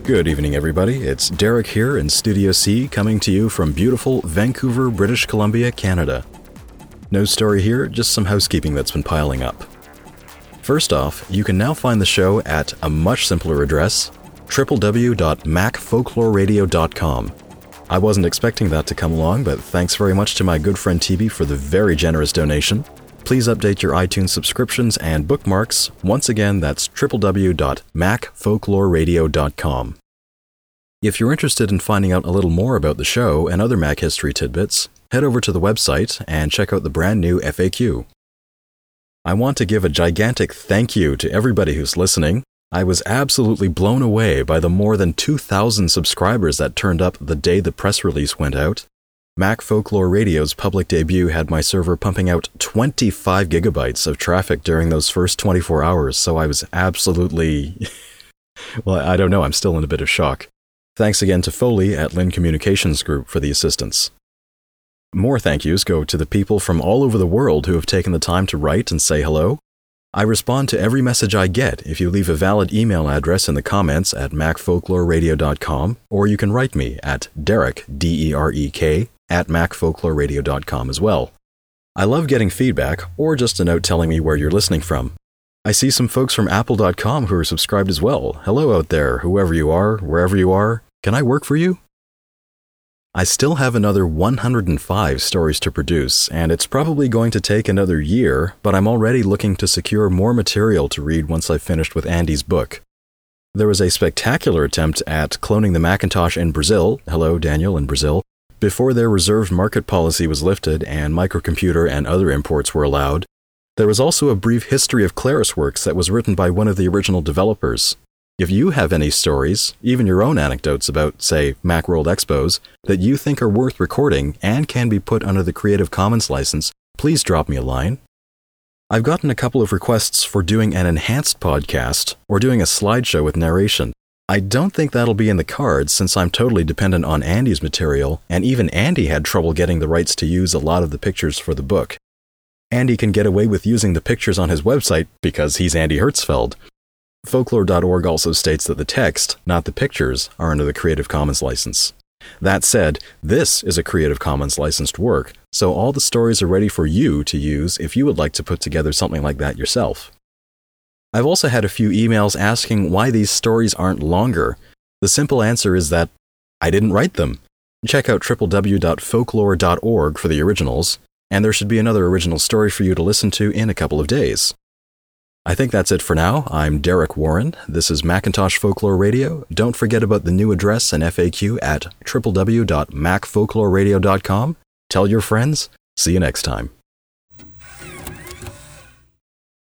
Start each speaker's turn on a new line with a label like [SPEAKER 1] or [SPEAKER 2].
[SPEAKER 1] Good evening, everybody. It's Derek here in Studio C, coming to you from beautiful Vancouver, British Columbia, Canada. No story here, just some housekeeping that's been piling up. First off, you can now find the show at a much simpler address, www.macfolkloreradio.com. I wasn't expecting that to come along, but thanks very much to my good friend TB for the very generous donation. Please update your iTunes subscriptions and bookmarks. Once again, that's www.macfolkloreradio.com. If you're interested in finding out a little more about the show and other Mac history tidbits, head over to the website and check out the brand new FAQ. I want to give a gigantic thank you to everybody who's listening. I was absolutely blown away by the more than 2,000 subscribers that turned up the day the press release went out. Mac Folklore Radio's public debut had my server pumping out 25 gigabytes of traffic during those first 24 hours, so I was absolutely... well, I don't know, I'm still in a bit of shock. Thanks again to Foley at Lynn Communications Group for the assistance. More thank yous go to the people from all over the world who have taken the time to write and say hello. I respond to every message I get if you leave a valid email address in the comments at macfolkloreradio.com, or you can write me at Derek, D-E-R-E-K, at macfolkloreradio.com as well. I love getting feedback, or just a note telling me where you're listening from. I see some folks from apple.com who are subscribed as well. Hello out there, whoever you are, wherever you are. Can I work for you? I still have another 105 stories to produce, and it's probably going to take another year, but I'm already looking to secure more material to read once I've finished with Andy's book. There was a spectacular attempt at cloning the Macintosh in Brazil, hello Daniel in Brazil, before their reserved market policy was lifted and microcomputer and other imports were allowed. There was also a brief history of ClarisWorks that was written by one of the original developers. If you have any stories, even your own anecdotes about, say, Macworld Expos, that you think are worth recording and can be put under the Creative Commons license, please drop me a line. I've gotten a couple of requests for doing an enhanced podcast or doing a slideshow with narration. I don't think that'll be in the cards since I'm totally dependent on Andy's material, and even Andy had trouble getting the rights to use a lot of the pictures for the book. Andy can get away with using the pictures on his website because he's Andy Hertzfeld. Folklore.org also states that the text, not the pictures, are under the Creative Commons license. That said, this is a Creative Commons licensed work, so all the stories are ready for you to use if you would like to put together something like that yourself. I've also had a few emails asking why these stories aren't longer. The simple answer is that I didn't write them. Check out www.folklore.org for the originals, and there should be another original story for you to listen to in a couple of days. I think that's it for now. I'm Derek Warren. This is Macintosh Folklore Radio. Don't forget about the new address and FAQ at www.macfolkloreradio.com. Tell your friends. See you next time.